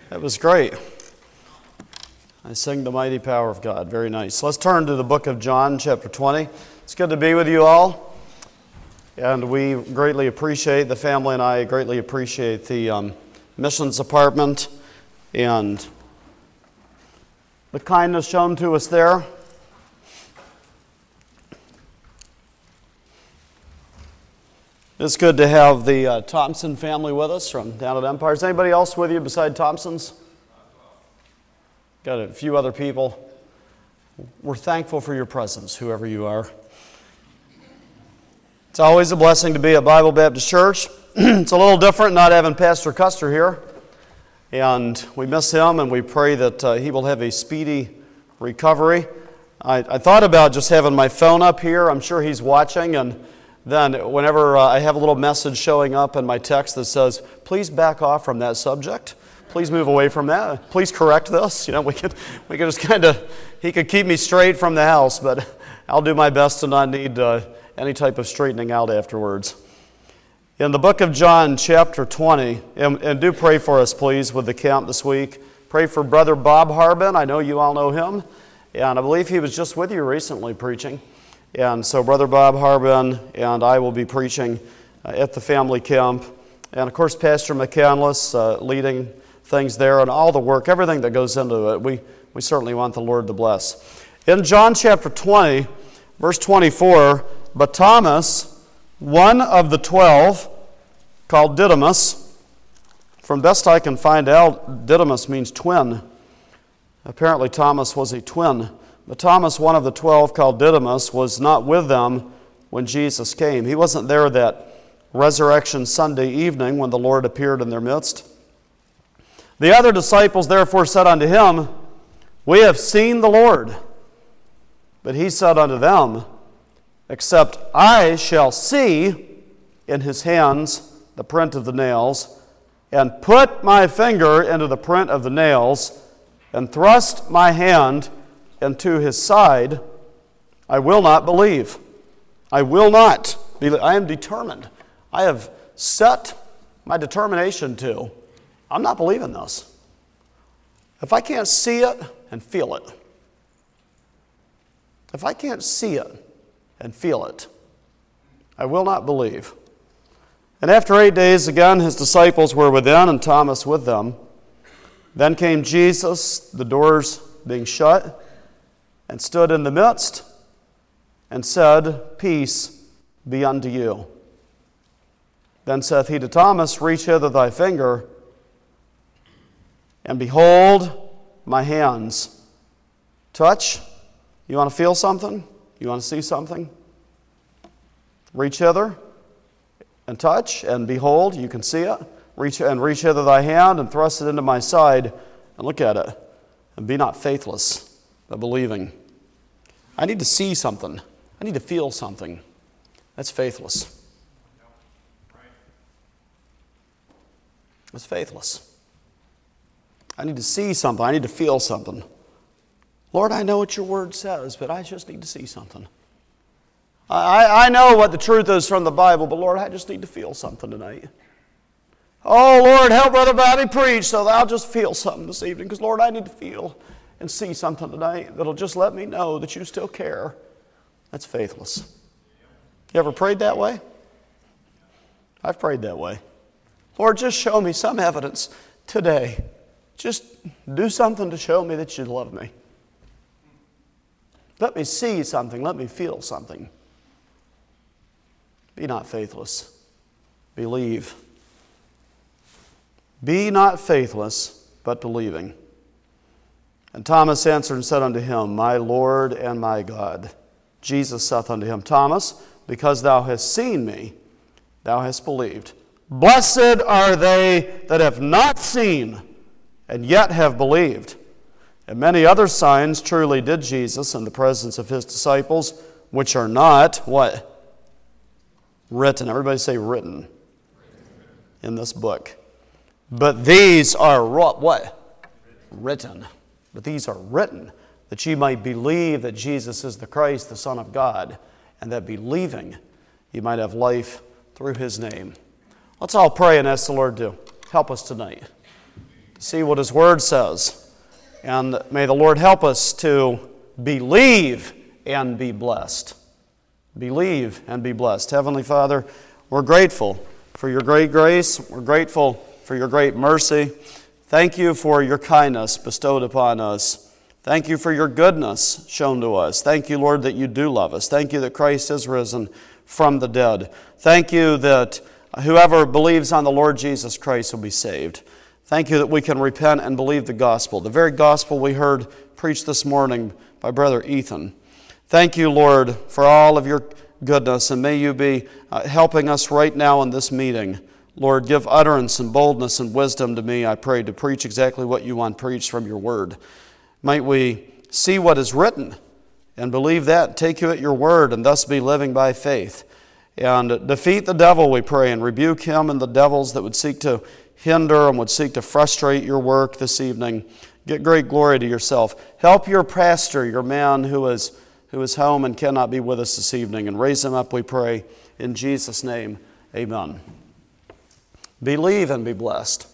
That was great. I sing the mighty power of God. Very nice. Let's turn to the book of John, chapter 20. It's good to be with you all. And we greatly appreciate, the family and I greatly appreciate the missions department and the kindness shown to us there. It's good to have the Thompson family with us from down at Empire. Is anybody else with you beside Thompsons? Got a few other people. We're thankful for your presence, whoever you are. It's always a blessing to be at Bible Baptist Church. It's a little different not having Pastor Custer here. And we miss him, and we pray that he will have a speedy recovery. I thought about just having my phone up here. I'm sure he's watching, and then whenever I have a little message showing up in my text that says, please back off from that subject. Please move away from that. Please correct this. You know, we could just kind of, he could keep me straight from the house, but I'll do my best to not need any type of straightening out afterwards. In the book of John, chapter 20, and do pray for us, please, with the camp this week. Pray for Brother Bob Harbin. I know you all know him, and I believe he was just with you recently preaching. And so Brother Bob Harbin and I will be preaching at the family camp. And of course, Pastor McCandless leading things there and all the work, everything that goes into it. We certainly want the Lord to bless. In John chapter 20, verse 24, but Thomas, one of the 12, called Didymus, from best I can find out, Didymus means twin. Apparently Thomas was a twin. But Thomas, one of the 12, called Didymus, was not with them when Jesus came. He wasn't there that Resurrection Sunday evening when the Lord appeared in their midst. The other disciples therefore said unto him, we have seen the Lord. But he said unto them, except I shall see in his hands the print of the nails, and put my finger into the print of the nails, and thrust my hand into his side, I will not believe. I will not believe. I am determined. I have set my determination to, I'm not believing this. If I can't see it and feel it, if I can't see it and feel it, I will not believe. And after 8 days, again, his disciples were within, and Thomas with them. Then came Jesus, the doors being shut, and stood in the midst, and said, peace be unto you. Then saith he to Thomas, reach hither thy finger, and behold my hands. Touch. You want to feel something? You want to see something? Reach hither, and touch, and behold, you can see it. Reach hither thy hand, and thrust it into my side, and look at it, and be not faithless, but believing. I need to see something. I need to feel something. That's faithless. That's faithless. I need to see something. I need to feel something. Lord, I know what your word says, but I just need to see something. I know what the truth is from the Bible, but Lord, I just need to feel something tonight. Oh, Lord, help Brother Bobby preach so that I'll just feel something this evening, because, Lord, I need to feel and see something tonight that'll just let me know that you still care. That's faithless. You ever prayed that way? I've prayed that way. Lord, just show me some evidence today. Just do something to show me that you love me. Let me see something. Let me feel something. Be not faithless. Believe. Be not faithless, but believing. And Thomas answered and said unto him, my Lord and my God. Jesus saith unto him, Thomas, because thou hast seen me, thou hast believed. Blessed are they that have not seen, and yet have believed. And many other signs truly did Jesus in the presence of his disciples, which are not, what? Written. Everybody say written. In this book. But these are what? Written. But these are written, that ye might believe that Jesus is the Christ, the Son of God, and that believing ye might have life through his name. Let's all pray and ask the Lord to help us tonight. to see what His Word says. And may the Lord help us to believe and be blessed. Believe and be blessed. Heavenly Father, we're grateful for your great grace. We're grateful for your great mercy. Thank you for your kindness bestowed upon us. Thank you for your goodness shown to us. Thank you, Lord, that you do love us. Thank you that Christ is risen from the dead. Thank you that whoever believes on the Lord Jesus Christ will be saved. Thank you that we can repent and believe the gospel, the very gospel we heard preached this morning by Brother Ethan. Thank you, Lord, for all of your goodness, and may you be helping us right now in this meeting. Lord, give utterance and boldness and wisdom to me, I pray, to preach exactly what you want preached from your word. Might we see what is written and believe that, take you at your word, and thus be living by faith. And defeat the devil, we pray, and rebuke him and the devils that would seek to hinder and would seek to frustrate your work this evening. Get great glory to yourself. Help your pastor, your man who is home and cannot be with us this evening, and raise him up, we pray, in Jesus' name. Amen. Believe and be blessed.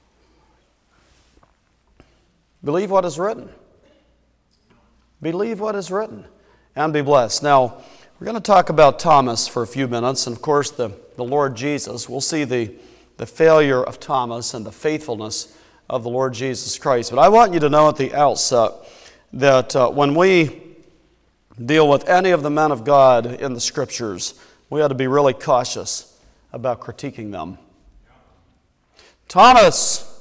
Believe what is written. Believe what is written and be blessed. Now, we're going to talk about Thomas for a few minutes, and of course the Lord Jesus. We'll see the failure of Thomas and the faithfulness of the Lord Jesus Christ. But I want you to know at the outset that when we deal with any of the men of God in the Scriptures, we ought to be really cautious about critiquing them. Thomas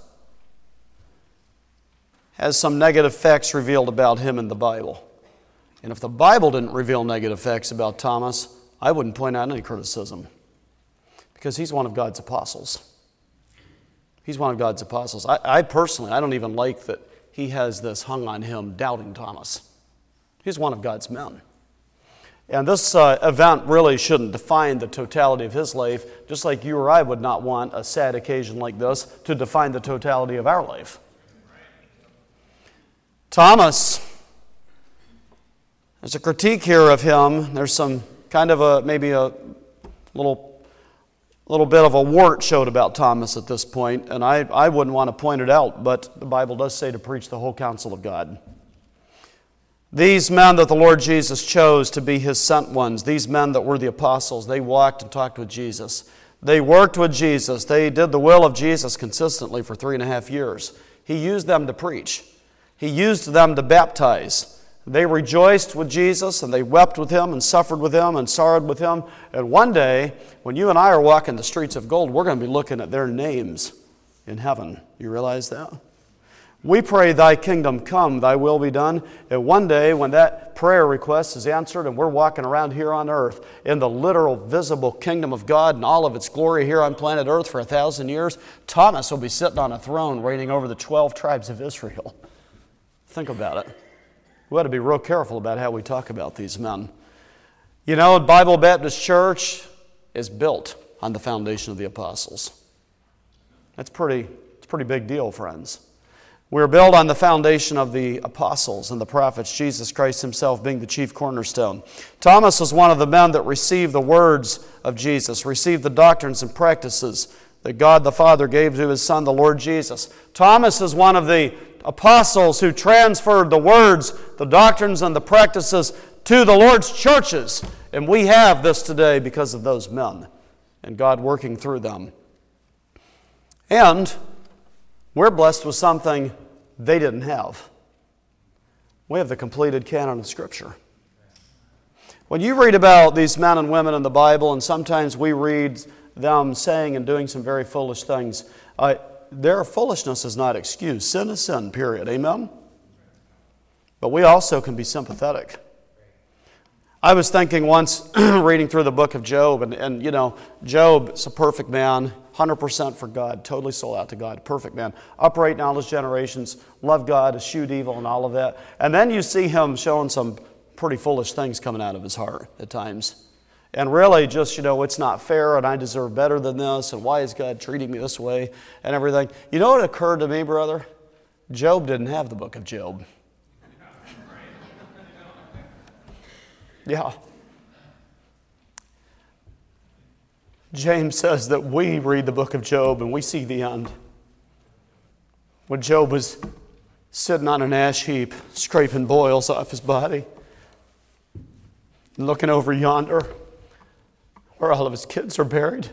has some negative facts revealed about him in the Bible. And if the Bible didn't reveal negative facts about Thomas, I wouldn't point out any criticism, because he's one of God's apostles. He's one of God's apostles. I personally, I don't even like that he has this hung on him, doubting Thomas. He's one of God's men. And this event really shouldn't define the totality of his life, just like you or I would not want a sad occasion like this to define the totality of our life. Thomas, there's a critique here of him. There's some kind of maybe a little bit of a wart showed about Thomas at this point, and I wouldn't want to point it out, but the Bible does say to preach the whole counsel of God. These men that the Lord Jesus chose to be His sent ones, these men that were the apostles, they walked and talked with Jesus. They worked with Jesus. They did the will of Jesus consistently for 3.5 years. He used them to preach. He used them to baptize. They rejoiced with Jesus, and they wept with Him and suffered with Him and sorrowed with Him. And one day, when you and I are walking the streets of gold, we're going to be looking at their names in heaven. You realize that? We pray, thy kingdom come, thy will be done. And one day when that prayer request is answered and we're walking around here on earth in the literal visible kingdom of God and all of its glory here on planet earth for 1,000 years, Thomas will be sitting on a throne reigning over the 12 tribes of Israel. Think about it. We ought to be real careful about how we talk about these men. You know, Bible Baptist Church is built on the foundation of the apostles. It's a pretty big deal, friends. We're built on the foundation of the apostles and the prophets, Jesus Christ Himself being the chief cornerstone. Thomas was one of the men that received the words of Jesus, received the doctrines and practices that God the Father gave to His Son, the Lord Jesus. Thomas is one of the apostles who transferred the words, the doctrines, and the practices to the Lord's churches. And we have this today because of those men and God working through them. And we're blessed with something they didn't have. We have the completed canon of Scripture. When you read about these men and women in the Bible, and sometimes we read them saying and doing some very foolish things, their foolishness is not excused. Sin is sin, period. Amen? But we also can be sympathetic. I was thinking once, reading through the book of Job, and you know, Job is a perfect man, 100% for God, totally sold out to God, perfect man, upright in all his generations, loved God, eschewed evil and all of that. And then you see him showing some pretty foolish things coming out of his heart at times. And really just, you know, it's not fair and I deserve better than this, and why is God treating me this way and everything. You know what occurred to me, brother? Job didn't have the book of Job. Yeah. James says that we read the book of Job and we see the end. when Job was sitting on an ash heap, scraping boils off his body, and looking over yonder where all of his kids are buried.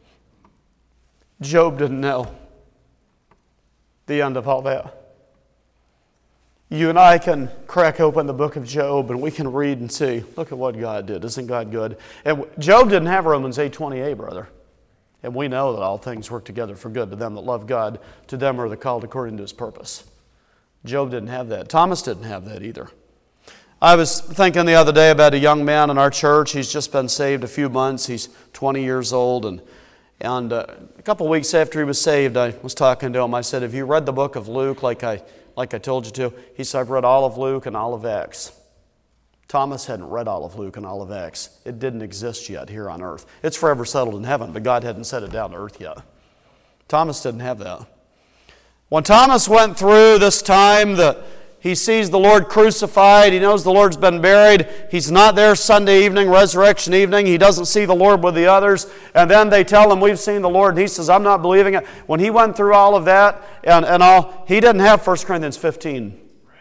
Job didn't know the end of all that. You and I can crack open the book of Job and we can read and see, look at what God did. Isn't God good? And Job didn't have Romans 8:28, brother. And we know that all things work together for good to them that love God, to them are the called according to His purpose. Job didn't have that. Thomas didn't have that either. I was thinking the other day about a young man in our church. He's just been saved a few months. He's 20 years old. And a couple weeks after he was saved, I was talking to him. I said, have you read the book of Luke like I told you to? He said, I've read all of Luke and all of Acts. Thomas hadn't read all of Luke and all of Acts. It didn't exist yet here on earth. It's forever settled in heaven, but God hadn't set it down to earth yet. Thomas didn't have that. When Thomas went through this time that he sees the Lord crucified, he knows the Lord's been buried, he's not there Sunday evening, resurrection evening, he doesn't see the Lord with the others, and then they tell him, we've seen the Lord, and he says, I'm not believing it. When he went through all of that and all, he didn't have 1 Corinthians 15.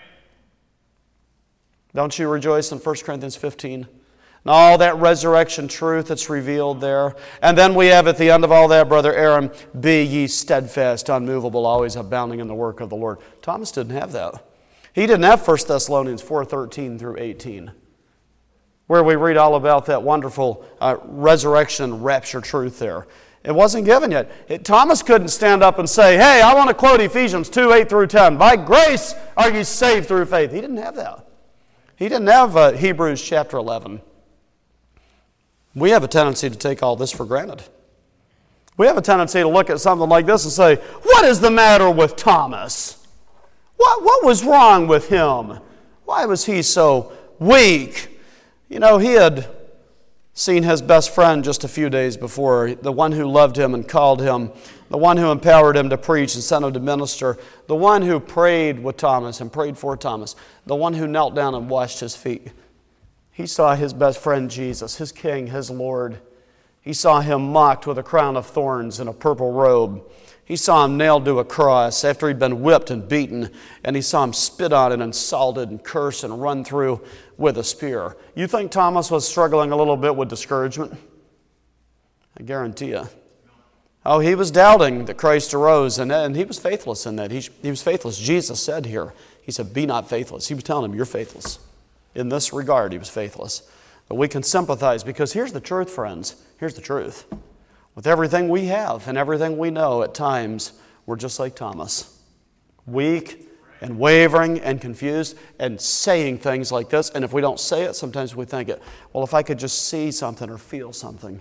Don't you rejoice in 1 Corinthians 15? And all that resurrection truth that's revealed there. And then we have at the end of all that, Brother Aaron, be ye steadfast, unmovable, always abounding in the work of the Lord. Thomas didn't have that. He didn't have 1 Thessalonians 4:13 through 18, where we read all about that wonderful resurrection rapture truth there. It wasn't given yet. Thomas couldn't stand up and say, hey, I want to quote Ephesians 2:8 through 10. By grace are you saved through faith. He didn't have that. He didn't have Hebrews chapter 11. We have a tendency to take all this for granted. We have a tendency to look at something like this and say, what is the matter with Thomas? What was wrong with him? Why was he so weak? You know, he had seen his best friend just a few days before, the one who loved him and called him, the one who empowered him to preach and sent him to minister, the one who prayed with Thomas and prayed for Thomas, the one who knelt down and washed his feet. He saw his best friend Jesus, his King, his Lord. He saw him mocked with a crown of thorns and a purple robe. He saw him nailed to a cross after he'd been whipped and beaten, and he saw him spit on and insulted and cursed and run through with a spear. You think Thomas was struggling a little bit with discouragement? I guarantee you. Oh, he was doubting that Christ arose, and he was faithless in that. He was faithless. Jesus said here, he said, be not faithless. He was telling him, you're faithless. In this regard, he was faithless. But we can sympathize because here's the truth, friends. Here's the truth. With everything we have and everything we know, at times, we're just like Thomas. Weak and wavering and confused and saying things like this. And if we don't say it, sometimes we think it, well, if I could just see something or feel something.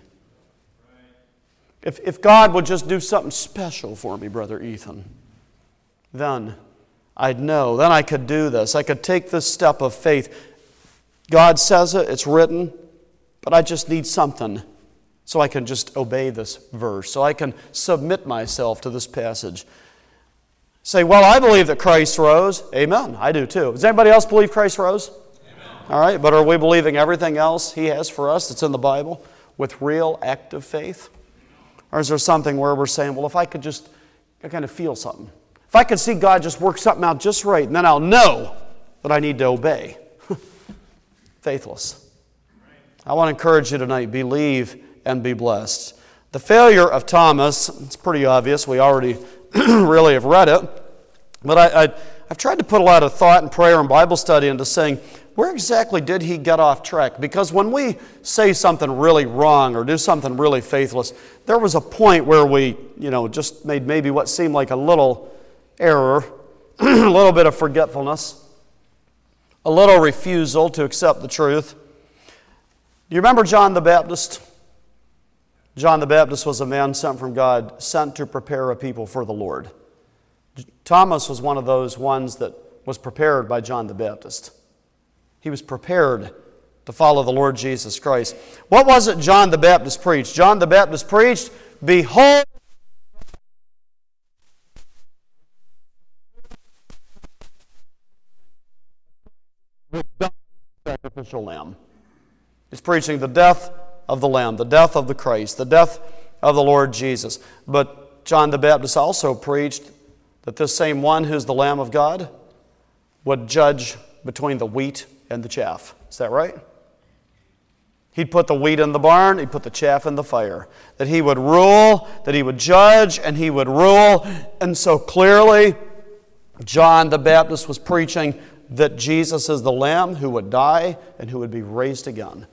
If God would just do something special for me, Brother Ethan, then I'd know. Then I could do this. I could take this step of faith. God says it, it's written, but I just need something so I can just obey this verse, so I can submit myself to this passage. Say, well, I believe that Christ rose. Amen. I do too. Does anybody else believe Christ rose? Amen. All right, but are we believing everything else He has for us that's in the Bible with real active faith? Or is there something where we're saying, well, if I could just kind of feel something, if I could see God just work something out just right, and then I'll know that I need to obey. Faithless. I want to encourage you tonight, believe and be blessed. The failure of Thomas, it's pretty obvious. We already really have read it. But I've tried to put a lot of thought and prayer and Bible study into saying, where exactly did he get off track? Because when we say something really wrong or do something really faithless, there was a point where we, just made maybe what seemed like a little error, a little bit of forgetfulness, a little refusal to accept the truth. Do you remember John the Baptist? John the Baptist was a man sent from God, sent to prepare a people for the Lord. Thomas was one of those ones that was prepared by John the Baptist. He was prepared to follow the Lord Jesus Christ. What was it John the Baptist preached? John the Baptist preached, behold, the sacrificial lamb. He's preaching the death of the Lamb, the death of the Christ, the death of the Lord Jesus. But John the Baptist also preached that this same one who's the Lamb of God would judge between the wheat and the chaff. Is that right? He'd put the wheat in the barn, he'd put the chaff in the fire. That he would rule, that he would judge, and he would rule. And so clearly, John the Baptist was preaching that Jesus is the Lamb who would die and who would be raised again.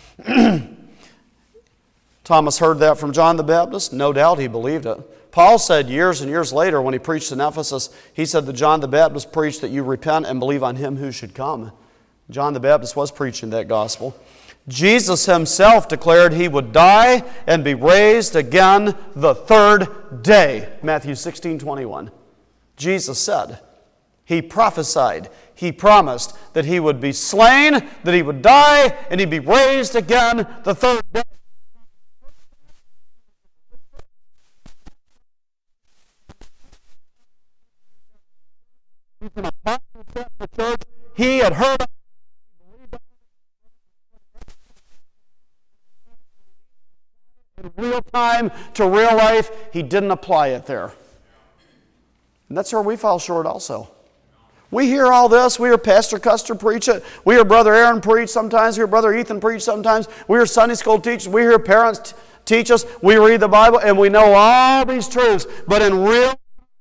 Thomas heard that from John the Baptist. No doubt he believed it. Paul said years and years later when he preached in Ephesus, he said that John the Baptist preached that you repent and believe on him who should come. John the Baptist was preaching that gospel. Jesus himself declared he would die and be raised again the third day. Matthew 16:21. Jesus said, he prophesied, he promised that he would be slain, that he would die, and he'd be raised again the third day. The church, he had heard of in real time to real life. He didn't apply it there. And that's where we fall short also. We hear all this. We hear Pastor Custer preach it. We hear Brother Aaron preach sometimes. We hear Brother Ethan preach sometimes. We hear Sunday school teachers. We hear parents teach us. We read the Bible and we know all these truths. But in real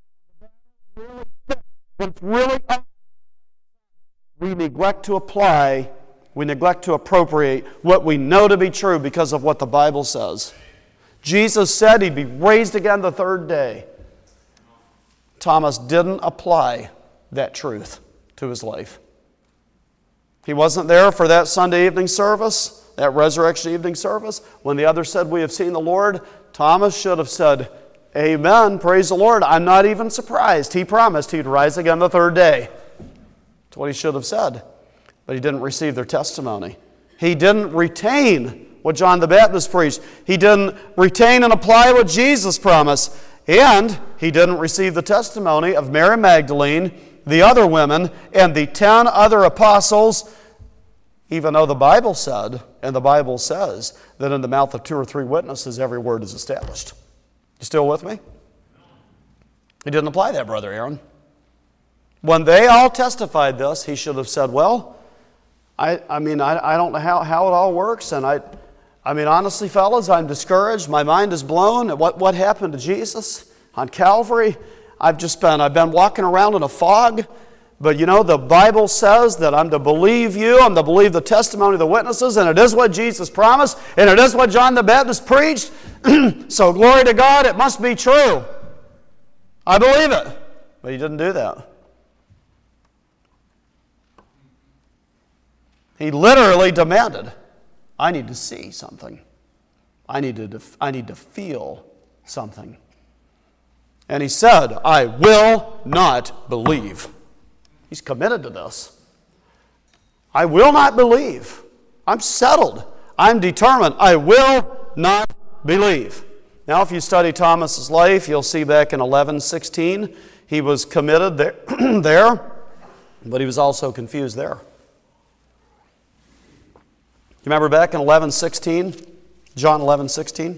we neglect to apply, we neglect to appropriate what we know to be true because of what the Bible says. Jesus said he'd be raised again the third day. Thomas didn't apply that truth to his life. He wasn't there for that Sunday evening service, that resurrection evening service. When the others said, "We have seen the Lord," Thomas should have said, "Amen, praise the Lord. I'm not even surprised. He promised he'd rise again the third day." That's what he should have said. But he didn't receive their testimony. He didn't retain what John the Baptist preached. He didn't retain and apply what Jesus promised. And he didn't receive the testimony of Mary Magdalene, the other women, and the 10 other apostles, even though the Bible said, and the Bible says, that in the mouth of 2 or 3 witnesses every word is established. You still with me? He didn't apply that, Brother Aaron. When they all testified this, he should have said, well, I don't know how it all works, and honestly, fellas, I'm discouraged. My mind is blown. What happened to Jesus on Calvary? I've been walking around in a fog. But the Bible says that I'm to believe you, I'm to believe the testimony of the witnesses, and it is what Jesus promised, and it is what John the Baptist preached. So glory to God, it must be true. I believe it. But he didn't do that. He literally demanded, I need to see something. I need to feel something. And he said, I will not believe. He's committed to this. I will not believe. I'm settled. I'm determined. I will not believe. Now, if you study Thomas's life, you'll see back in 11:16, he was committed there, but he was also confused there. You remember back in 11:16, John 11:16?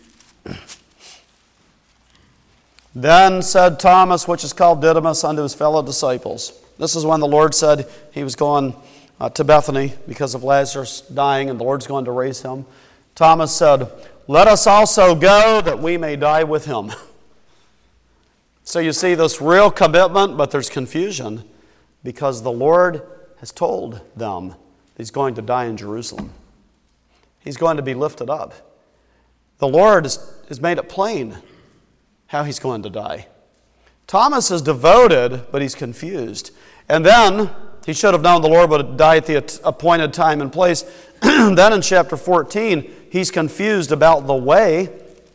Then said Thomas, which is called Didymus, unto his fellow disciples. This is when the Lord said he was going to Bethany because of Lazarus dying, and the Lord's going to raise him. Thomas said, let us also go that we may die with him. So you see this real commitment, but there's confusion because the Lord has told them he's going to die in Jerusalem. He's going to be lifted up. The Lord has made it plain how he's going to die. Thomas is devoted, but he's confused. And then, he should have known the Lord would die at the appointed time and place. Then in chapter 14, he's confused about the way.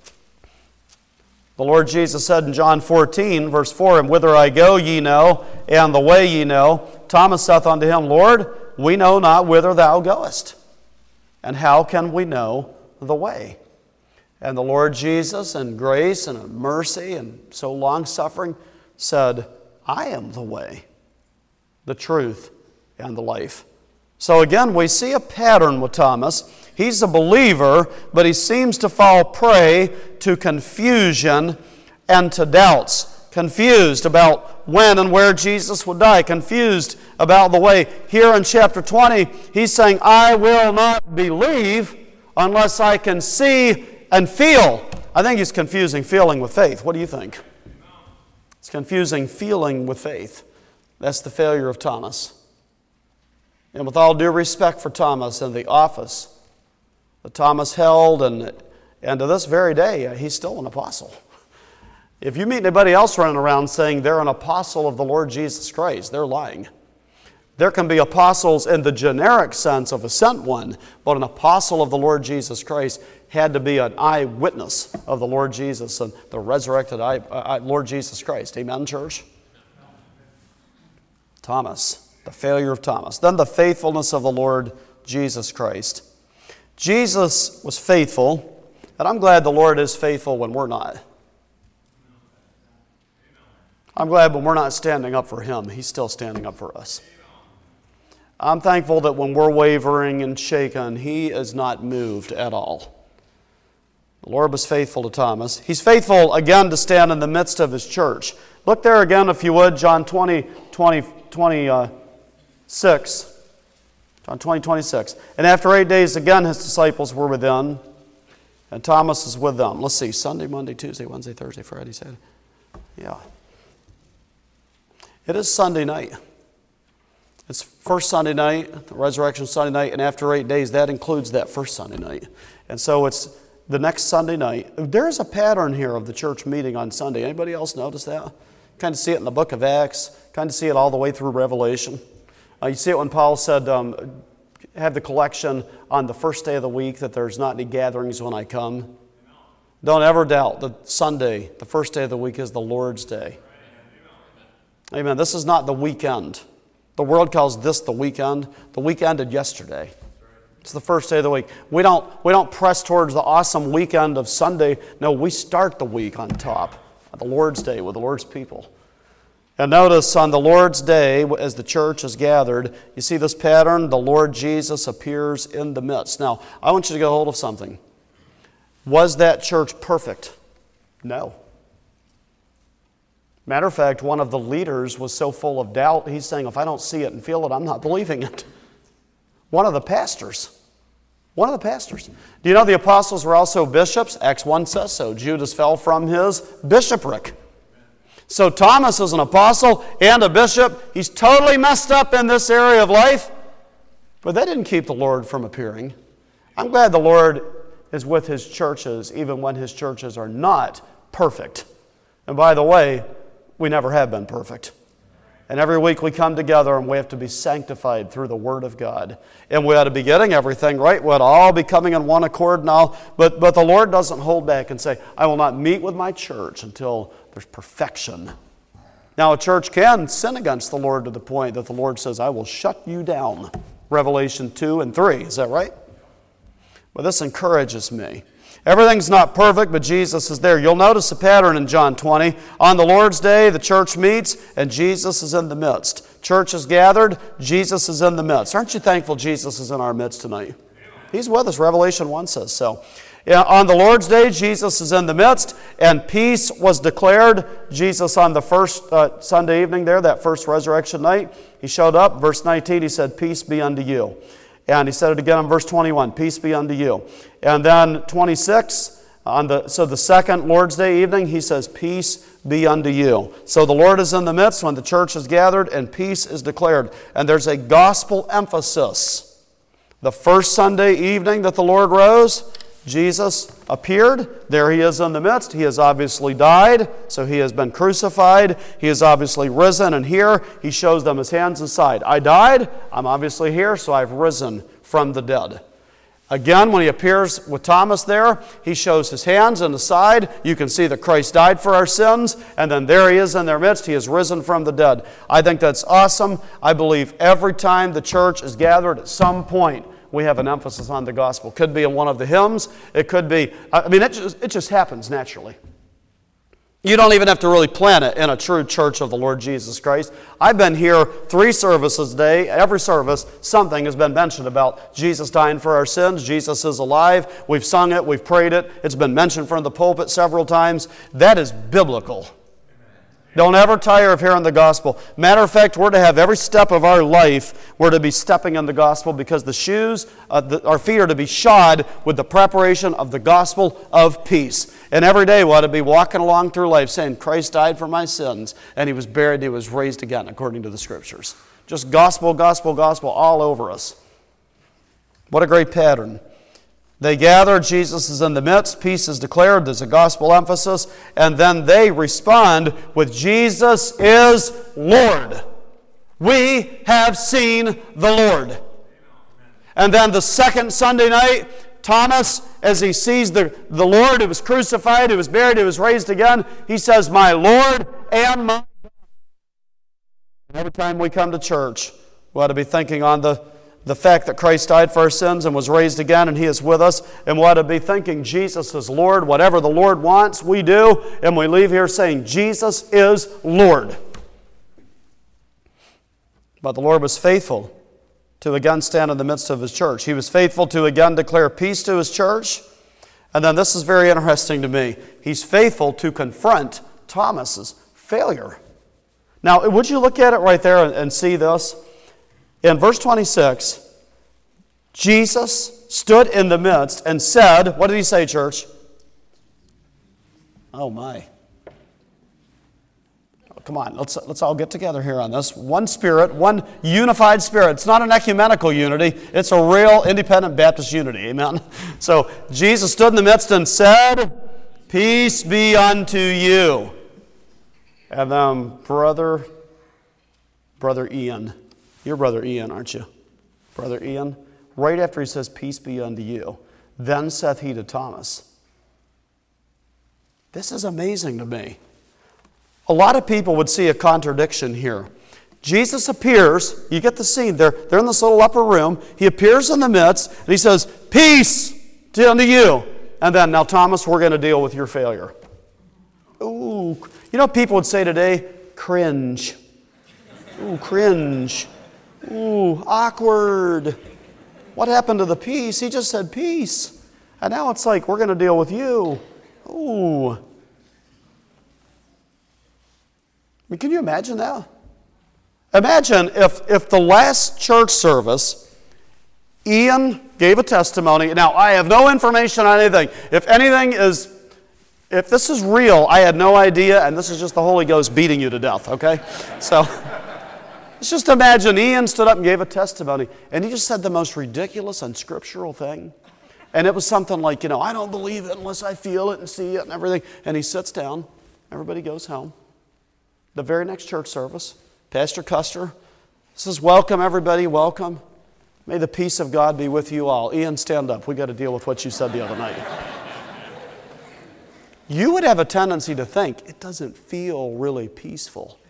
The Lord Jesus said in John 14, verse 4, and whither I go ye know, and the way ye know. Thomas saith unto him, Lord, we know not whither thou goest. And how can we know the way? And the Lord Jesus, in grace and in mercy and so long-suffering, said, I am the way, the truth, and the life. So again, we see a pattern with Thomas. He's a believer, but he seems to fall prey to confusion and to doubts. confused about when and where Jesus would die, confused about the way. Here in chapter 20, he's saying, I will not believe unless I can see and feel. I think he's confusing feeling with faith. What do you think? It's confusing feeling with faith. That's the failure of Thomas. And with all due respect for Thomas and the office that Thomas held, and to this very day, he's still an apostle. If you meet anybody else running around saying they're an apostle of the Lord Jesus Christ, they're lying. There can be apostles in the generic sense of a sent one, but an apostle of the Lord Jesus Christ had to be an eyewitness of the Lord Jesus and the resurrected Lord Jesus Christ. Amen, church? Thomas, the failure of Thomas. Then the faithfulness of the Lord Jesus Christ. Jesus was faithful, and I'm glad the Lord is faithful when we're not. I'm glad when we're not standing up for Him, He's still standing up for us. I'm thankful that when we're wavering and shaken, He is not moved at all. The Lord was faithful to Thomas. He's faithful again to stand in the midst of His church. Look there again, if you would, John 26. John 20:26. And after 8 days, again His disciples were within, and Thomas is with them. Let's see, Sunday, Monday, Tuesday, Wednesday, Thursday, Friday, Saturday. Yeah. It is Sunday night. It's first Sunday night, the resurrection Sunday night, and after 8 days, that includes that first Sunday night. And so it's the next Sunday night. There's a pattern here of the church meeting on Sunday. Anybody else notice that? Kind of see it in the book of Acts, kind of see it all the way through Revelation. You see it when Paul said, have the collection on the first day of the week, that there's not any gatherings when I come. Don't ever doubt that Sunday, the first day of the week, is the Lord's day. Amen. This is not the weekend. The world calls this the weekend. The week ended yesterday. It's the first day of the week. We don't press towards the awesome weekend of Sunday. No, we start the week on top, on the Lord's day with the Lord's people. And notice on the Lord's day, as the church is gathered, you see this pattern, the Lord Jesus appears in the midst. Now, I want you to get a hold of something. Was that church perfect? No. Matter of fact, one of the leaders was so full of doubt, he's saying, if I don't see it and feel it, I'm not believing it. One of the pastors. Do you know the apostles were also bishops? Acts 1 says so. Judas fell from his bishopric. So Thomas is an apostle and a bishop. He's totally messed up in this area of life. But that didn't keep the Lord from appearing. I'm glad the Lord is with His churches, even when His churches are not perfect. And by the way, we never have been perfect. And every week we come together and we have to be sanctified through the Word of God. And we ought to be getting everything right. We ought to all be coming in one accord now. But the Lord doesn't hold back and say, I will not meet with my church until there's perfection. Now a church can sin against the Lord to the point that the Lord says, I will shut you down. Revelation 2 and 3. Is that right? Well, this encourages me. Everything's not perfect, but Jesus is there. You'll notice a pattern in John 20. On the Lord's day, the church meets, and Jesus is in the midst. Church is gathered, Jesus is in the midst. Aren't you thankful Jesus is in our midst tonight? He's with us. Revelation 1 says so. Yeah, on the Lord's day, Jesus is in the midst, and peace was declared. Jesus on the first Sunday evening there, that first resurrection night, He showed up. Verse 19, He said, peace be unto you. And He said it again in verse 21, peace be unto you. And then 26, so the second Lord's Day evening, He says, peace be unto you. So the Lord is in the midst when the church is gathered and peace is declared. And there's a gospel emphasis. The first Sunday evening that the Lord rose, Jesus appeared. There He is in the midst. He has obviously died, so He has been crucified. He has obviously risen, and here He shows them His hands and side. I died, I'm obviously here, so I've risen from the dead. Again, when He appears with Thomas there, He shows His hands and His side. You can see that Christ died for our sins, and then there He is in their midst. He has risen from the dead. I think that's awesome. I believe every time the church is gathered at some point, we have an emphasis on the gospel. Could be in one of the hymns. It could be, it just happens naturally. You don't even have to really plan it in a true church of the Lord Jesus Christ. I've been here 3 services a day. Every service, something has been mentioned about Jesus dying for our sins. Jesus is alive. We've sung it. We've prayed it. It's been mentioned from the pulpit several times. That is biblical. Don't ever tire of hearing the gospel. Matter of fact, we're to have every step of our life, we're to be stepping in the gospel because the shoes, our feet are to be shod with the preparation of the gospel of peace. And every day we ought to be walking along through life saying, Christ died for my sins, and He was buried, and He was raised again, according to the Scriptures. Just gospel, gospel, gospel all over us. What a great pattern. They gather, Jesus is in the midst, peace is declared, there's a gospel emphasis, and then they respond with, Jesus is Lord. We have seen the Lord. And then the second Sunday night, Thomas, as he sees the Lord who was crucified, who was buried, who was raised again, he says, my Lord and my God. Every time we come to church, we ought to be thinking on the fact that Christ died for our sins and was raised again and He is with us. And we ought to be thinking Jesus is Lord. Whatever the Lord wants, we do. And we leave here saying Jesus is Lord. But the Lord was faithful to again stand in the midst of His church. He was faithful to again declare peace to His church. And then this is very interesting to me. He's faithful to confront Thomas's failure. Now, would you look at it right there and see this? In verse 26, Jesus stood in the midst and said, what did He say, church? Oh my. Oh, come on, let's all get together here on this. One Spirit, one unified Spirit. It's not an ecumenical unity. It's a real independent Baptist unity. Amen? So Jesus stood in the midst and said, peace be unto you. And then brother Ian. You're Brother Ian, aren't you? Brother Ian. Right after he says, peace be unto you. Then saith he to Thomas. This is amazing to me. A lot of people would see a contradiction here. Jesus appears, you get the scene, they're in this little upper room. He appears in the midst, and He says, peace unto you. And then, now Thomas, we're going to deal with your failure. Ooh, you know what people would say today? Cringe. Ooh, cringe. Ooh, awkward. What happened to the peace? He just said peace. And now it's like, we're going to deal with you. Ooh. I mean, can you imagine that? Imagine if the last church service, Ian gave a testimony. Now, I have no information on anything. If this is real, I had no idea, and this is just the Holy Ghost beating you to death, okay? So let's just imagine Ian stood up and gave a testimony, and he just said the most ridiculous, unscriptural thing. And it was something like, I don't believe it unless I feel it and see it and everything. And he sits down. Everybody goes home. The very next church service, Pastor Custer says, welcome everybody, welcome. May the peace of God be with you all. Ian, stand up. We got to deal with what you said the other night. You would have a tendency to think, it doesn't feel really peaceful.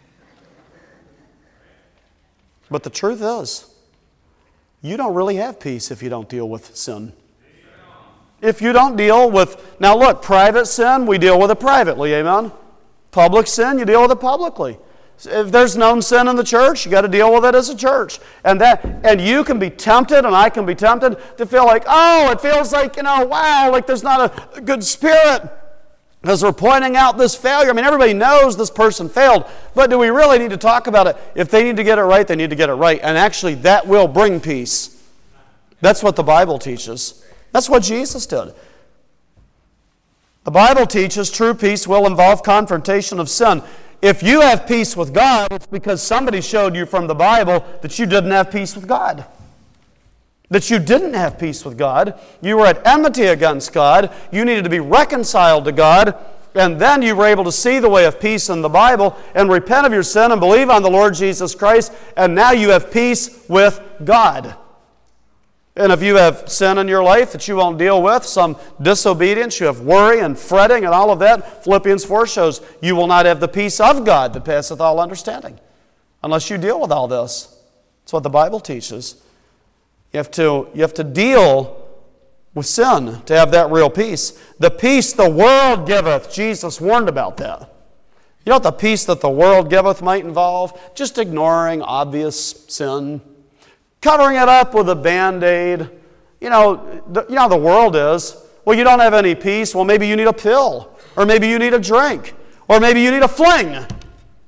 But the truth is, you don't really have peace if you don't deal with sin. If you don't deal with, now look, private sin, we deal with it privately, amen? Public sin, you deal with it publicly. If there's known sin in the church, you got to deal with it as a church. And you can be tempted, and I can be tempted to feel like, oh, it feels like, wow, like there's not a good spirit. Because we're pointing out this failure. I mean, everybody knows this person failed, but do we really need to talk about it? If they need to get it right, they need to get it right. And actually, that will bring peace. That's what the Bible teaches. That's what Jesus did. The Bible teaches true peace will involve confrontation of sin. If you have peace with God, it's because somebody showed you from the Bible that you didn't have peace with God. That you didn't have peace with God. You were at enmity against God. You needed to be reconciled to God. And then you were able to see the way of peace in the Bible and repent of your sin and believe on the Lord Jesus Christ. And now you have peace with God. And if you have sin in your life that you won't deal with, some disobedience, you have worry and fretting and all of that, Philippians 4 shows you will not have the peace of God that passeth all understanding unless you deal with all this. That's what the Bible teaches. You have to deal with sin to have that real peace. The peace the world giveth, Jesus warned about that. You know what the peace that the world giveth might involve? Just ignoring obvious sin. Covering it up with a Band-Aid. You know how the world is. Well, you don't have any peace. Well, maybe you need a pill. Or maybe you need a drink. Or maybe you need a fling.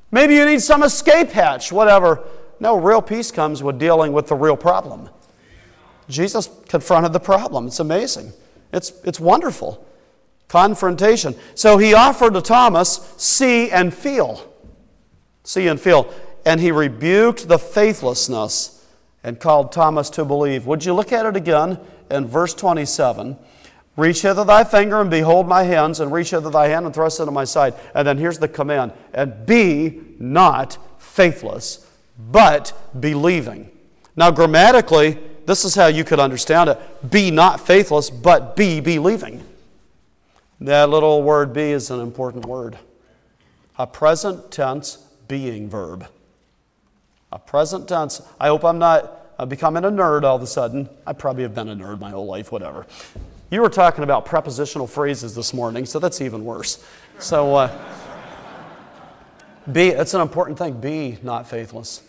Maybe you need some escape hatch, whatever. No, real peace comes with dealing with the real problem. Jesus confronted the problem. It's amazing. It's wonderful. Confrontation. So he offered to Thomas, see and feel. See and feel. And he rebuked the faithlessness and called Thomas to believe. Would you look at it again in verse 27? Reach hither thy finger and behold my hands, and reach hither thy hand and thrust it into my side. And then here's the command. And be not faithless, but believing. Now grammatically, this is how you could understand it. Be not faithless, but be believing. That little word be is an important word. A present tense being verb. A present tense. I hope I'm not becoming a nerd all of a sudden. I probably have been a nerd my whole life, whatever. You were talking about prepositional phrases this morning, so that's even worse. So, be, it's an important thing. Be not faithless.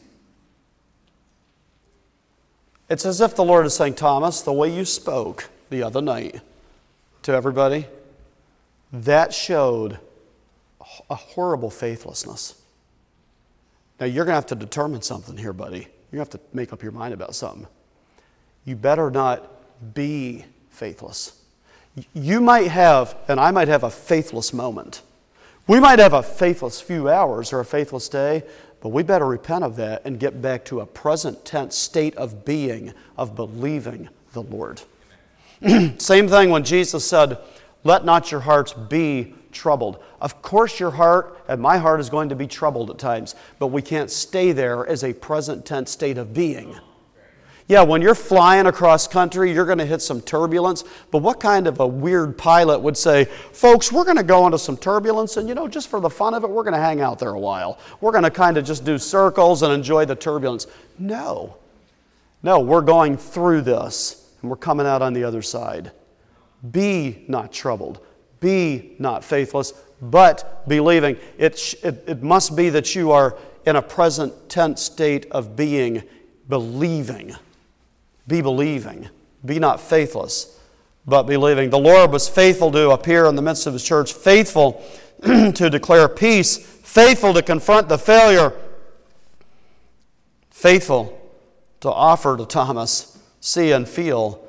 It's as if the Lord is saying, Thomas, the way you spoke the other night to everybody, that showed a horrible faithlessness. Now, you're going to have to determine something here, buddy. You're going to have to make up your mind about something. You better not be faithless. You might have, and I might have, a faithless moment. We might have a faithless few hours or a faithless day, but we better repent of that and get back to a present tense state of being, of believing the Lord. Same thing when Jesus said, let not your hearts be troubled. Of course your heart and my heart is going to be troubled at times, but we can't stay there as a present tense state of being. Yeah, when you're flying across country, you're going to hit some turbulence, but what kind of a weird pilot would say, folks, we're going to go into some turbulence and, just for the fun of it, we're going to hang out there a while. We're going to kind of just do circles and enjoy the turbulence. No, we're going through this and we're coming out on the other side. Be not troubled. Be not faithless, but believing. It must be that you are in a present tense state of being, believing. Be believing. Be not faithless, but believing. The Lord was faithful to appear in the midst of His church, faithful to declare peace, faithful to confront the failure, faithful to offer to Thomas, see and feel,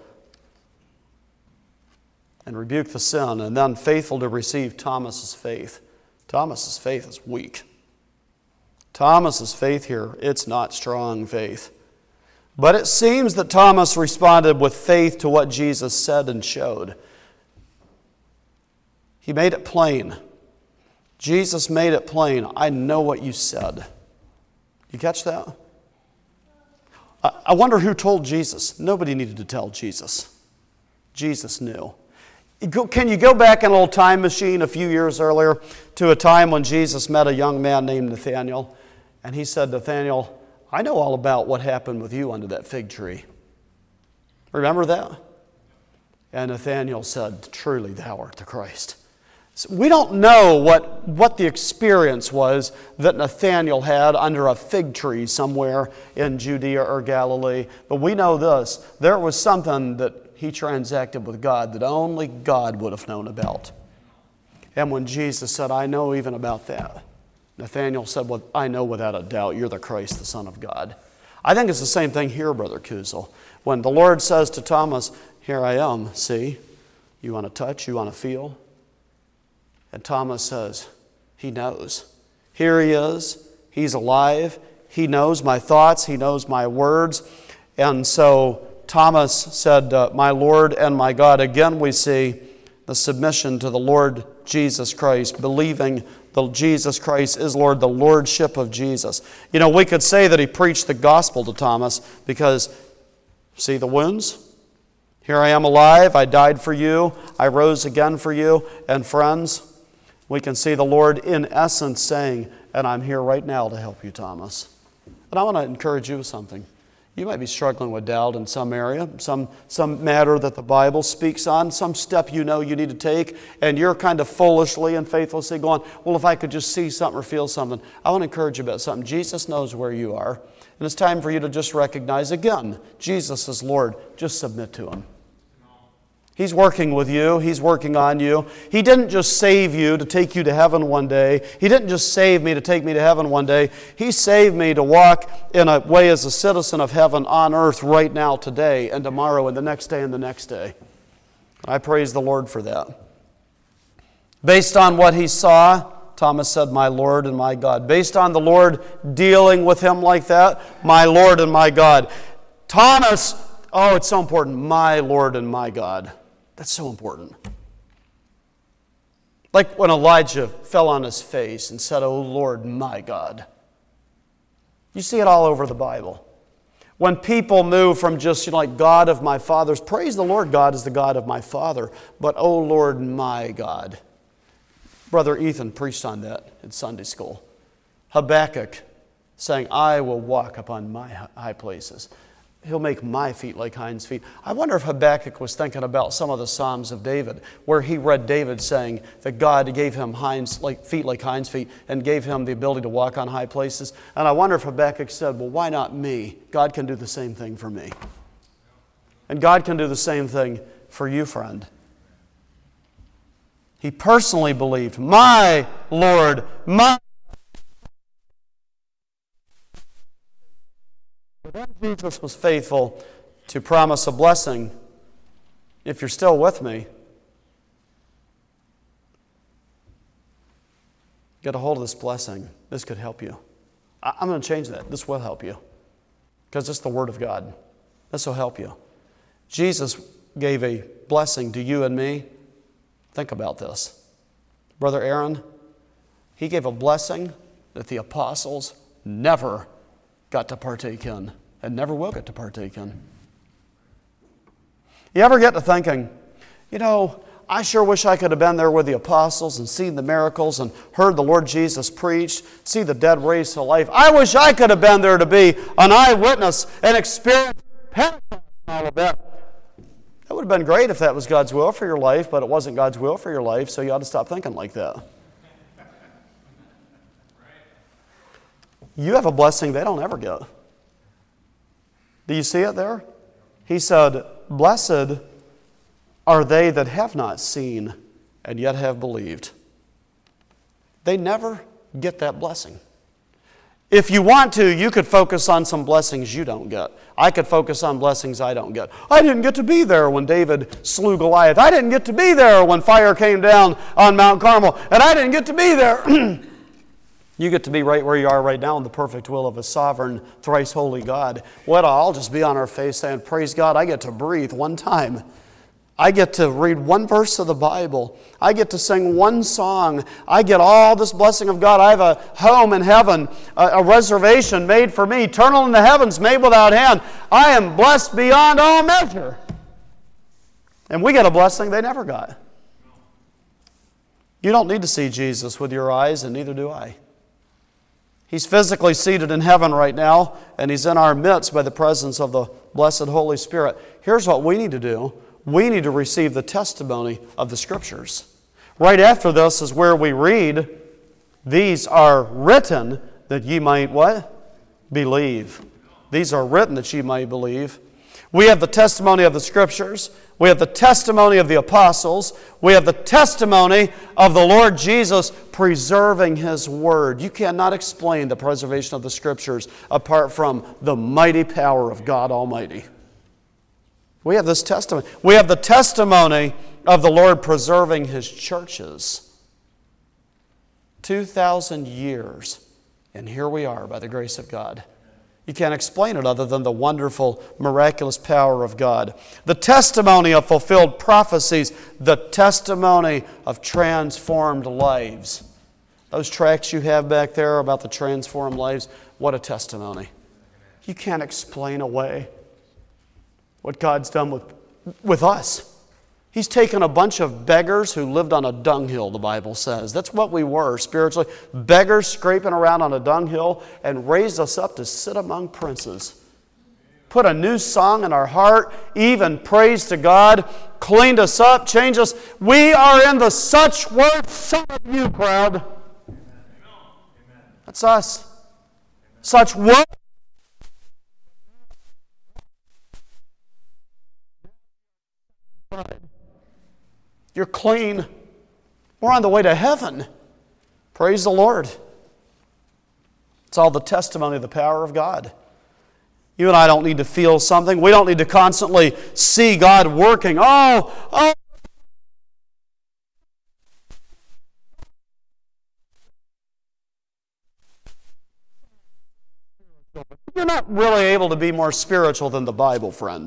and rebuke the sin, and then faithful to receive Thomas's faith. Thomas's faith is weak. Thomas's faith here, it's not strong faith. But it seems that Thomas responded with faith to what Jesus said and showed. He made it plain. Jesus made it plain. I know what you said. You catch that? I wonder who told Jesus. Nobody needed to tell Jesus. Jesus knew. Can you go back in a little time machine a few years earlier to a time when Jesus met a young man named Nathanael? And he said, Nathanael, I know all about what happened with you under that fig tree. Remember that? And Nathanael said, truly thou art the Christ. So we don't know what the experience was that Nathanael had under a fig tree somewhere in Judea or Galilee. But we know this. There was something that he transacted with God that only God would have known about. And when Jesus said, I know even about that, Nathanael said, well, I know without a doubt you're the Christ, the Son of God. I think it's the same thing here, Brother Kuzel. When the Lord says to Thomas, here I am, see, you want to touch, you want to feel? And Thomas says, he knows. Here he is, he's alive, he knows my thoughts, he knows my words. And so Thomas said, my Lord and my God. Again we see the submission to the Lord Jesus Christ, believing that Jesus Christ is Lord, the lordship of Jesus. We could say that he preached the gospel to Thomas because, see the wounds? Here I am alive, I died for you, I rose again for you. And friends, we can see the Lord in essence saying, and I'm here right now to help you, Thomas. And I want to encourage you with something. You might be struggling with doubt in some area, some matter that the Bible speaks on, some step you need to take, and you're kind of foolishly and faithlessly going, well, if I could just see something or feel something. I want to encourage you about something. Jesus knows where you are, and it's time for you to just recognize again, Jesus is Lord. Just submit to Him. He's working with you. He's working on you. He didn't just save you to take you to heaven one day. He didn't just save me to take me to heaven one day. He saved me to walk in a way as a citizen of heaven on earth right now, today, and tomorrow, and the next day, and the next day. I praise the Lord for that. Based on what he saw, Thomas said, "My Lord and my God." Based on the Lord dealing with him like that, "My Lord and my God." Thomas, oh, it's so important, "My Lord and my God." That's so important. Like when Elijah fell on his face and said, "Oh Lord, my God." You see it all over the Bible. When people move from just, like, God of my fathers, praise the Lord, God is the God of my father, but "Oh Lord, my God." Brother Ethan preached on that in Sunday school. Habakkuk saying, "I will walk upon my high places. He'll make my feet like hinds' feet." I wonder if Habakkuk was thinking about some of the Psalms of David, where he read David saying that God gave him feet like hinds' feet and gave him the ability to walk on high places. And I wonder if Habakkuk said, "Well, why not me? God can do the same thing for me." And God can do the same thing for you, friend. He personally believed, "My Lord, my..." But then Jesus was faithful to promise a blessing. If you're still with me, get a hold of this blessing. This could help you. I'm going to change that. This will help you, because it's the Word of God. This will help you. Jesus gave a blessing to you and me. Think about this. Brother Aaron, he gave a blessing that the apostles never got to partake in and never will get to partake in. You ever get to thinking, I sure wish I could have been there with the apostles and seen the miracles and heard the Lord Jesus preach, see the dead raised to life. I wish I could have been there to be an eyewitness and experience Pentecost and all of that. That would have been great if that was God's will for your life, but it wasn't God's will for your life, so you ought to stop thinking like that. You have a blessing they don't ever get. Do you see it there? He said, "Blessed are they that have not seen and yet have believed." They never get that blessing. If you want to, you could focus on some blessings you don't get. I could focus on blessings I don't get. I didn't get to be there when David slew Goliath. I didn't get to be there when fire came down on Mount Carmel. And I didn't get to be there. You get to be right where you are right now in the perfect will of a sovereign, thrice holy God. What I'll just be on our face saying, "Praise God, I get to breathe one time. I get to read one verse of the Bible. I get to sing one song. I get all this blessing of God. I have a home in heaven, a reservation made for me, eternal in the heavens, made without hand. I am blessed beyond all measure." And we get a blessing they never got. You don't need to see Jesus with your eyes, and neither do I. He's physically seated in heaven right now, and He's in our midst by the presence of the blessed Holy Spirit. Here's what we need to do. We need to receive the testimony of the Scriptures. Right after this is where we read, "These are written that ye might" what? Believe. These are written that ye might believe. We have the testimony of the Scriptures. We have the testimony of the apostles. We have the testimony of the Lord Jesus preserving His Word. You cannot explain the preservation of the Scriptures apart from the mighty power of God Almighty. We have this testimony. We have the testimony of the Lord preserving His churches. 2,000 years, and here we are by the grace of God. You can't explain it other than the wonderful, miraculous power of God. The testimony of fulfilled prophecies, the testimony of transformed lives. Those tracts you have back there about the transformed lives, what a testimony. You can't explain away what God's done with us. He's taken a bunch of beggars who lived on a dunghill, the Bible says. That's what we were spiritually. Beggars scraping around on a dunghill, and raised us up to sit among princes. Put a new song in our heart, even praise to God, cleaned us up, changed us. We are in the such worth some of you crowd. That's us. Such worth. You're clean. We're on the way to heaven. Praise the Lord. It's all the testimony of the power of God. You and I don't need to feel something. We don't need to constantly see God working. Oh. You're not really able to be more spiritual than the Bible, friend.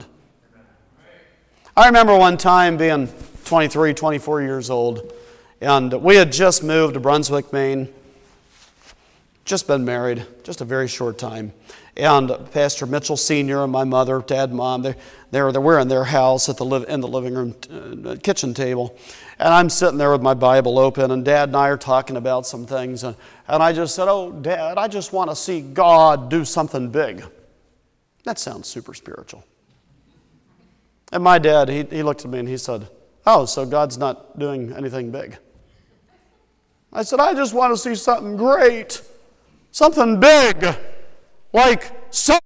I remember one time being 23, 24 years old, and we had just moved to Brunswick, Maine. Just been married, just a very short time. And Pastor Mitchell Sr. and my mother, Dad, Mom, they were in their house in the living room kitchen table. And I'm sitting there with my Bible open, and Dad and I are talking about some things. And I just said, "Oh, Dad, I just want to see God do something big." That sounds super spiritual. And my dad, he looked at me and he said, "Oh, so God's not doing anything big?" I said, "I just want to see something great, something big, like so."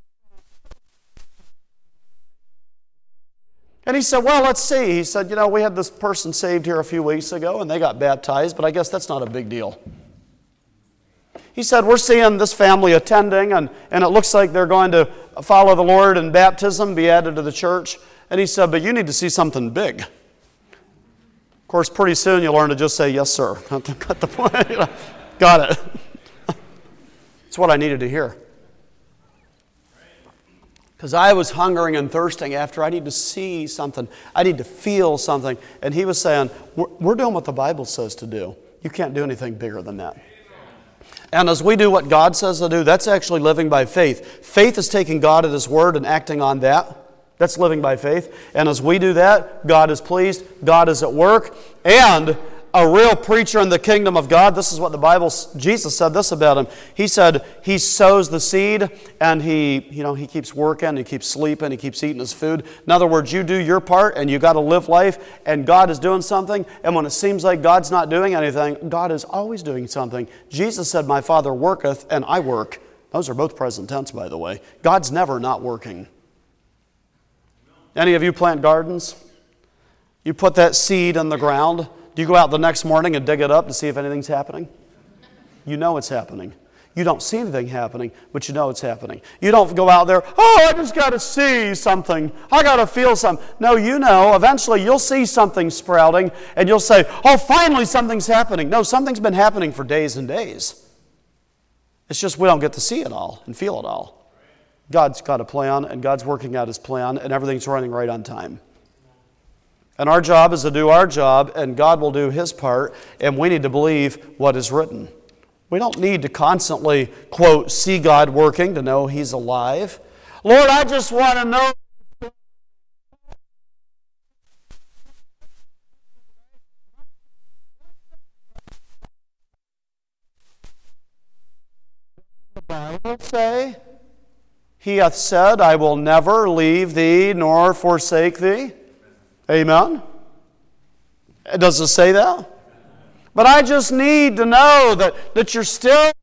And he said, "Well, let's see." He said, "We had this person saved here a few weeks ago and they got baptized, but I guess that's not a big deal." He said, "We're seeing this family attending and it looks like they're going to follow the Lord in baptism, be added to the church." And he said, "But you need to see something big." Of course, pretty soon you'll learn to just say, "Yes, sir." Cut the point. Got it. That's what I needed to hear. Because I was hungering and thirsting after. I need to see something. I need to feel something. And he was saying, we're doing what the Bible says to do. You can't do anything bigger than that. And as we do what God says to do, that's actually living by faith. Faith is taking God at His word and acting on that. That's living by faith. And as we do that, God is pleased, God is at work, and a real preacher in the kingdom of God, this is what Jesus said this about him. He said he sows the seed and he keeps working, he keeps sleeping, he keeps eating his food. In other words, you do your part and you got to live life and God is doing something. And when it seems like God's not doing anything, God is always doing something. Jesus said, "My Father worketh and I work." Those are both present tense, by the way. God's never not working. Any of you plant gardens? You put that seed in the ground. Do you go out the next morning and dig it up to see if anything's happening? You know it's happening. You don't see anything happening, but you know it's happening. You don't go out there, "Oh, I just got to see something. I got to feel something." No, you know, eventually you'll see something sprouting and you'll say, "Oh, finally something's happening." No, something's been happening for days and days. It's just we don't get to see it all and feel it all. God's got a plan and God's working out His plan and everything's running right on time. And our job is to do our job, and God will do His part, and we need to believe what is written. We don't need to constantly, quote, see God working to know He's alive. "Lord, I just want to know." The Bible say, "He hath said, I will never leave thee nor forsake thee." Amen? Does it say that? But I just need to know that you're still.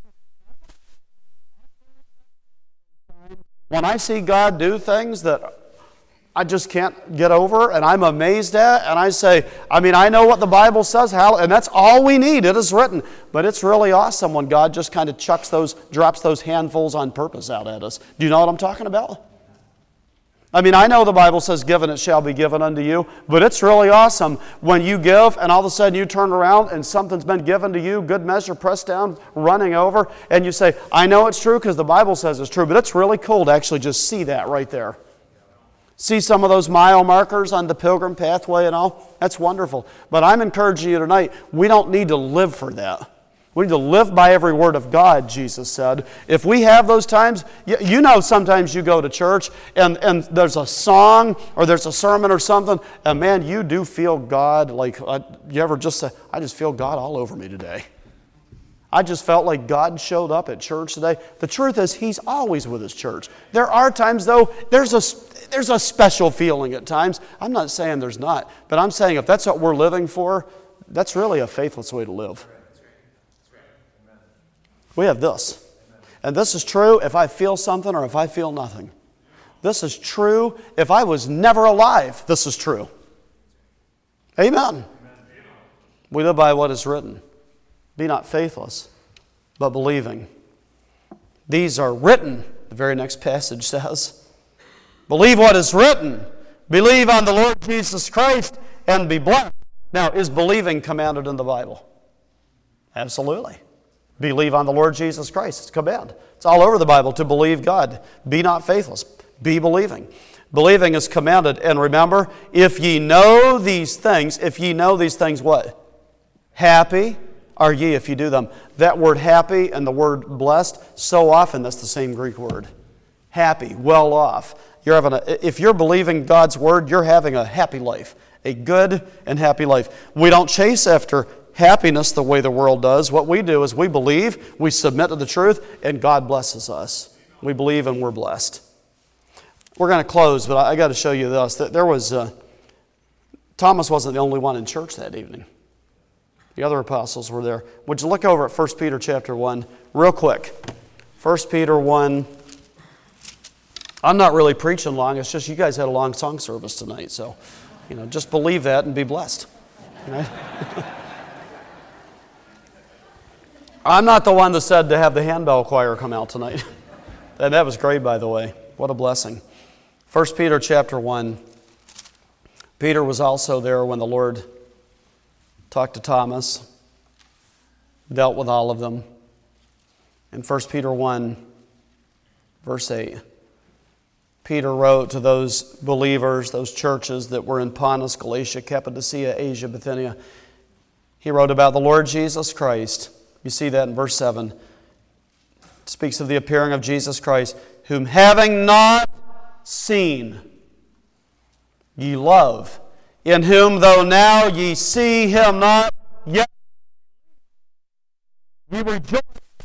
When I see God do things that I just can't get over and I'm amazed at, and I say, I know what the Bible says, and that's all we need. It is written. But it's really awesome when God just kind of drops those handfuls on purpose out at us. Do you know what I'm talking about? I know the Bible says, "Given it shall be given unto you," but it's really awesome when you give and all of a sudden you turn around and something's been given to you, good measure, pressed down, running over, and you say, "I know it's true because the Bible says it's true," but it's really cool to actually just see that right there. See some of those mile markers on the pilgrim pathway and all? That's wonderful. But I'm encouraging you tonight, we don't need to live for that. We need to live by every word of God, Jesus said. If we have those times, sometimes you go to church and there's a song or there's a sermon or something, and man, you do feel God like, you ever just say, "I just feel God all over me today. I just felt like God showed up at church today." The truth is, He's always with His church. There are times, though, there's a special feeling at times. I'm not saying there's not, but I'm saying if that's what we're living for, that's really a faithless way to live. We have this. And this is true if I feel something or if I feel nothing. This is true if I was never alive. This is true. Amen. We live by what is written. Be not faithless, but believing. These are written, the very next passage says. Believe what is written. Believe on the Lord Jesus Christ and be blessed. Now, is believing commanded in the Bible? Absolutely. Believe on the Lord Jesus Christ. It's a command. It's all over the Bible to believe God. Be not faithless. Be believing. Believing is commanded. And remember, if ye know these things what? Happy are ye if you do them. That word happy and the word blessed, so often that's the same Greek word. Happy, well off. If you're believing God's word, you're having a happy life. A good and happy life. We don't chase after happiness the way the world does. What we do is we believe, we submit to the truth, and God blesses us. We believe and we're blessed. We're going to close, but I got to show you this. There was Thomas wasn't the only one in church that evening. The other apostles were there. Would you look over at 1 Peter chapter 1 real quick? 1 Peter 1. I'm not really preaching long. It's just you guys had a long song service tonight. So, just believe that and be blessed. Right? I'm not the one that said to have the handbell choir come out tonight. And that was great, by the way. What a blessing. 1 Peter chapter 1. Peter was also there when the Lord talked to Thomas, dealt with all of them. In 1 Peter 1, verse 8, Peter wrote to those believers, those churches that were in Pontus, Galatia, Cappadocia, Asia, Bithynia. He wrote about the Lord Jesus Christ. You see that in verse 7. It speaks of the appearing of Jesus Christ, whom having not seen, ye love, in whom though now ye see him not, yet ye rejoice.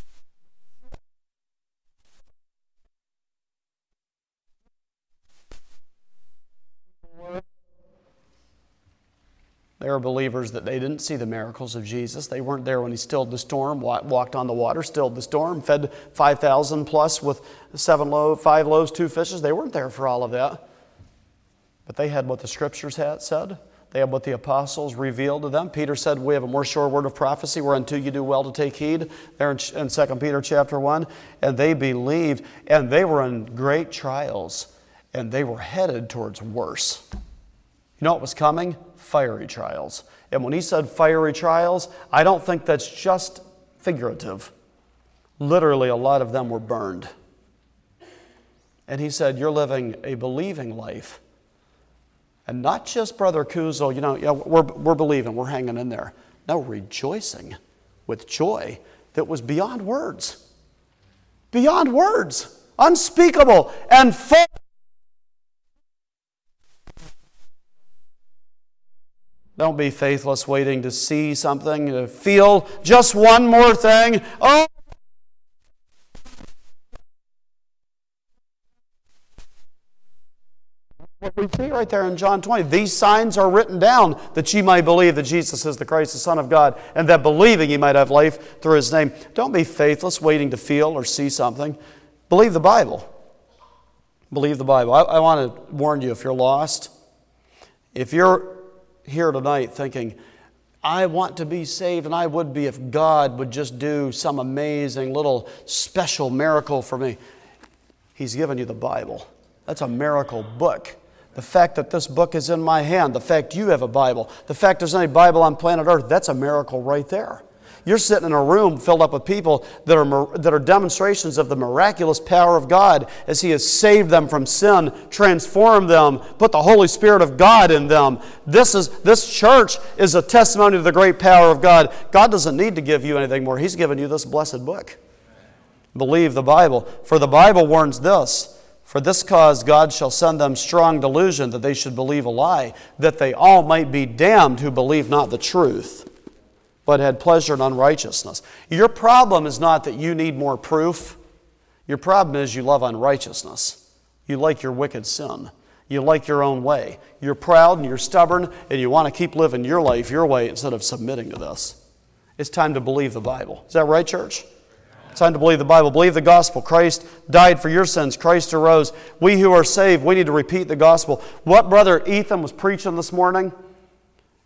They were believers that they didn't see the miracles of Jesus. They weren't there when he stilled the storm, walked on the water, stilled the storm, fed 5,000 plus with 5 loaves, 2 fishes. They weren't there for all of that. But they had what the Scriptures had said. They had what the apostles revealed to them. Peter said, we have a more sure word of prophecy, whereunto you do well to take heed. There in 2 Peter chapter 1. And they believed, and they were in great trials, and they were headed towards worse. You know what was coming? Fiery trials. And when he said fiery trials, I don't think that's just figurative. Literally, a lot of them were burned. And he said, you're living a believing life. And not just, Brother Kuzel, we're believing, we're hanging in there. No, rejoicing with joy that was beyond words. Beyond words. Unspeakable and full. Don't be faithless waiting to see something, to feel just one more thing. Oh! What we see right there in John 20, these signs are written down that ye might believe that Jesus is the Christ, the Son of God, and that believing ye might have life through his name. Don't be faithless waiting to feel or see something. Believe the Bible. Believe the Bible. I want to warn you, if you're lost, if you're here tonight thinking, I want to be saved, and I would be if God would just do some amazing little special miracle for me. He's given you the Bible. That's a miracle book. The fact that this book is in my hand, the fact you have a Bible, the fact there's any Bible on planet Earth, that's a miracle right there. You're sitting in a room filled up with people that are demonstrations of the miraculous power of God as He has saved them from sin, transformed them, put the Holy Spirit of God in them. This church is a testimony to the great power of God. God doesn't need to give you anything more. He's given you this blessed book. Believe the Bible. For the Bible warns this, for this cause God shall send them strong delusion that they should believe a lie, that they all might be damned who believe not the truth, but had pleasure in unrighteousness. Your problem is not that you need more proof. Your problem is you love unrighteousness. You like your wicked sin. You like your own way. You're proud and you're stubborn and you want to keep living your life your way instead of submitting to this. It's time to believe the Bible. Is that right, church? It's time to believe the Bible. Believe the gospel. Christ died for your sins. Christ arose. We who are saved, we need to repeat the gospel. What Brother Ethan was preaching this morning,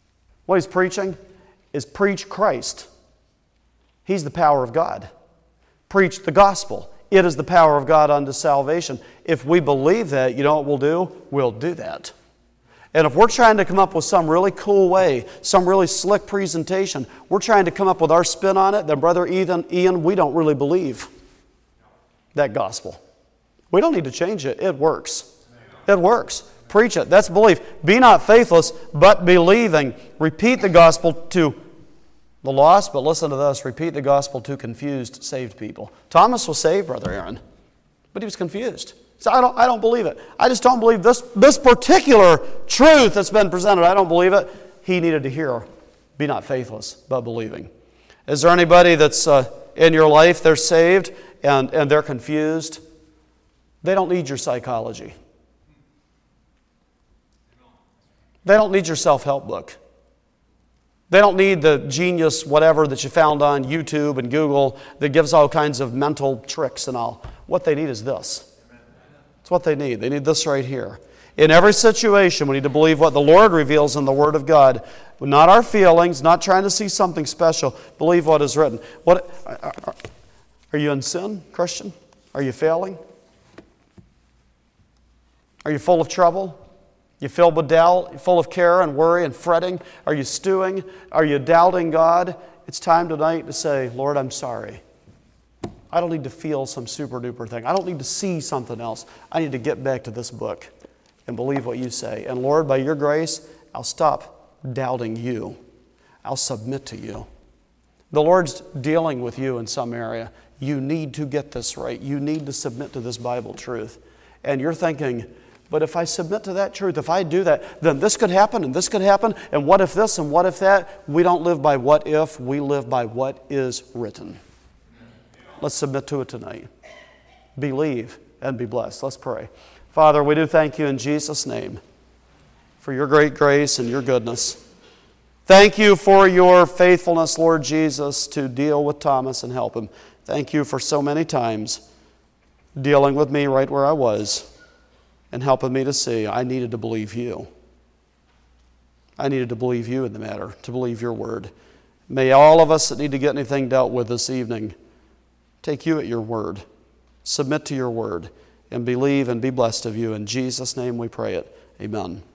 What he's preaching is preach Christ. He's the power of God. Preach the gospel. It is the power of God unto salvation. If we believe that, you know what we'll do? We'll do that. And if we're trying to come up with some really cool way, some really slick presentation, we're trying to come up with our spin on it, then Brother Ian, we don't really believe that gospel. We don't need to change it. It works. It works. Preach it. That's belief. Be not faithless, but believing. Repeat the gospel to the lost, but listen to this. Repeat the gospel to confused, saved people. Thomas was saved, Brother Aaron, but he was confused. So I don't believe it. I just don't believe this particular truth that's been presented. I don't believe it. He needed to hear, be not faithless, but believing. Is there anybody that's in your life, they're saved and they're confused? They don't need your psychology. They don't need your self-help book. They don't need the genius whatever that you found on YouTube and Google that gives all kinds of mental tricks and all. What they need is this. It's what they need. They need this right here. In every situation, we need to believe what the Lord reveals in the Word of God. Not our feelings, not trying to see something special. Believe what is written. Are you in sin, Christian? Are you failing? Are you full of trouble? You filled with doubt? You full of care and worry and fretting? Are you stewing? Are you doubting God? It's time tonight to say, Lord, I'm sorry. I don't need to feel some super duper thing. I don't need to see something else. I need to get back to this book and believe what you say. And Lord, by your grace, I'll stop doubting you. I'll submit to you. The Lord's dealing with you in some area. You need to get this right. You need to submit to this Bible truth. And you're thinking, but if I submit to that truth, if I do that, then this could happen and this could happen, and what if this and what if that? We don't live by what if, we live by what is written. Let's submit to it tonight. Believe and be blessed. Let's pray. Father, we do thank you in Jesus' name for your great grace and your goodness. Thank you for your faithfulness, Lord Jesus, to deal with Thomas and help him. Thank you for so many times dealing with me right where I was and helping me to see I needed to believe you. I needed to believe you in the matter, to believe your word. May all of us that need to get anything dealt with this evening take you at your word, submit to your word, and believe and be blessed of you. In Jesus' name we pray it. Amen.